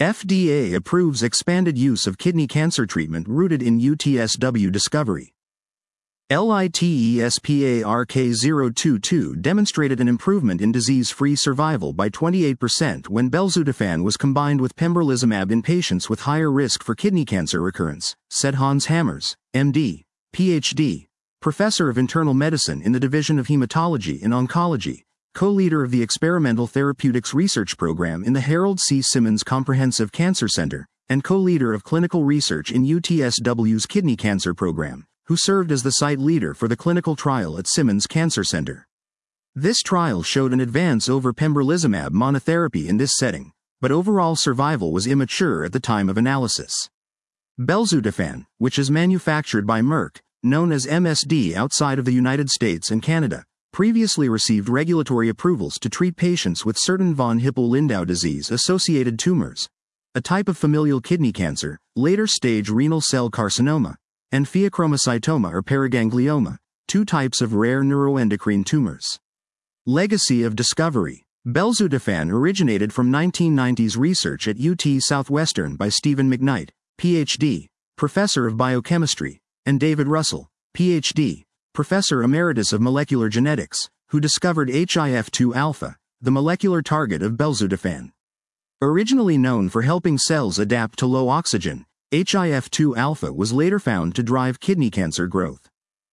FDA approves expanded use of kidney cancer treatment rooted in UTSW discovery. LITESPARK022 demonstrated an improvement in disease-free survival by 28% when belzutifan was combined with pembrolizumab in patients with higher risk for kidney cancer recurrence, said Hans Hammers, MD, PhD, professor of internal medicine in the Division of Hematology and Oncology, co-leader of the Experimental Therapeutics Research Program in the Harold C. Simmons Comprehensive Cancer Center, and co-leader of clinical research in UTSW's kidney cancer program, who served as the site leader for the clinical trial at Simmons Cancer Center. This trial showed an advance over pembrolizumab monotherapy in this setting, but overall survival was immature at the time of analysis. Belzutifan, which is manufactured by Merck, known as MSD outside of the United States and Canada, previously received regulatory approvals to treat patients with certain von Hippel-Lindau disease-associated tumors, a type of familial kidney cancer, later-stage renal cell carcinoma, and pheochromocytoma or paraganglioma, two types of rare neuroendocrine tumors. Legacy of discovery. Belzutifan originated from 1990s research at UT Southwestern by Stephen McKnight, Ph.D., professor of biochemistry, and David Russell, Ph.D., professor emeritus of molecular genetics, who discovered HIF2-alpha, the molecular target of belzutifan. Originally known for helping cells adapt to low oxygen, HIF2-alpha was later found to drive kidney cancer growth.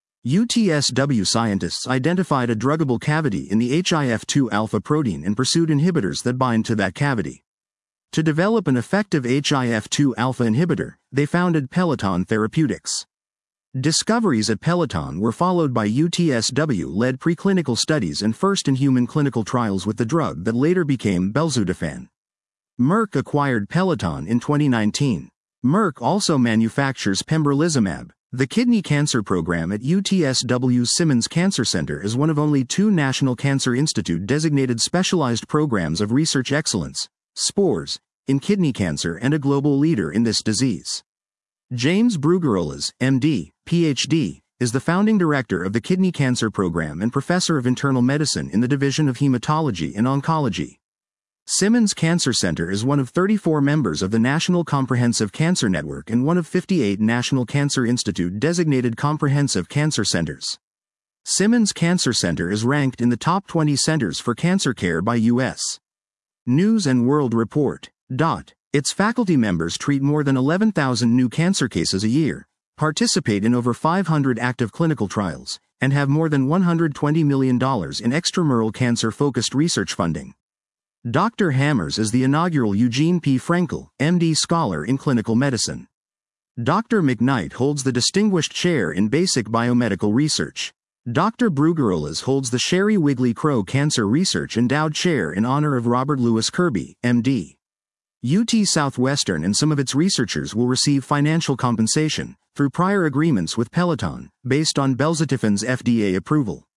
UTSW scientists identified a druggable cavity in the HIF2-alpha protein and pursued inhibitors that bind to that cavity. To develop an effective HIF2-alpha inhibitor, they founded Peloton Therapeutics. Discoveries at Peloton were followed by UTSW-led preclinical studies and first-in-human clinical trials with the drug that later became belzutifan. Merck acquired Peloton in 2019. Merck also manufactures pembrolizumab. The kidney cancer program at UTSW's Simmons Cancer Center is one of only two National Cancer Institute-designated specialized programs of research excellence, SPORES, in kidney cancer and a global leader in this disease. James Bruguruelas, MD, PhD, is the founding director of the Kidney Cancer Program and professor of internal medicine in the Division of Hematology and Oncology. Simmons Cancer Center is one of 34 members of the National Comprehensive Cancer Network and one of 58 National Cancer Institute-designated comprehensive cancer centers. Simmons Cancer Center is ranked in the top 20 centers for cancer care by U.S. News and World Report. Its faculty members treat more than 11,000 new cancer cases a year, participate in over 500 active clinical trials, and have more than $120 million in extramural cancer-focused research funding. Dr. Hammers is the inaugural Eugene P. Frankel, MD scholar in clinical medicine. Dr. McKnight holds the Distinguished Chair in Basic Biomedical Research. Dr. Bruguruelas holds the Sherry Wigley Crow Cancer Research Endowed Chair in honor of Robert Louis Kirby, MD. UT Southwestern and some of its researchers will receive financial compensation, through prior agreements with Peloton, based on belzutifan's FDA approval.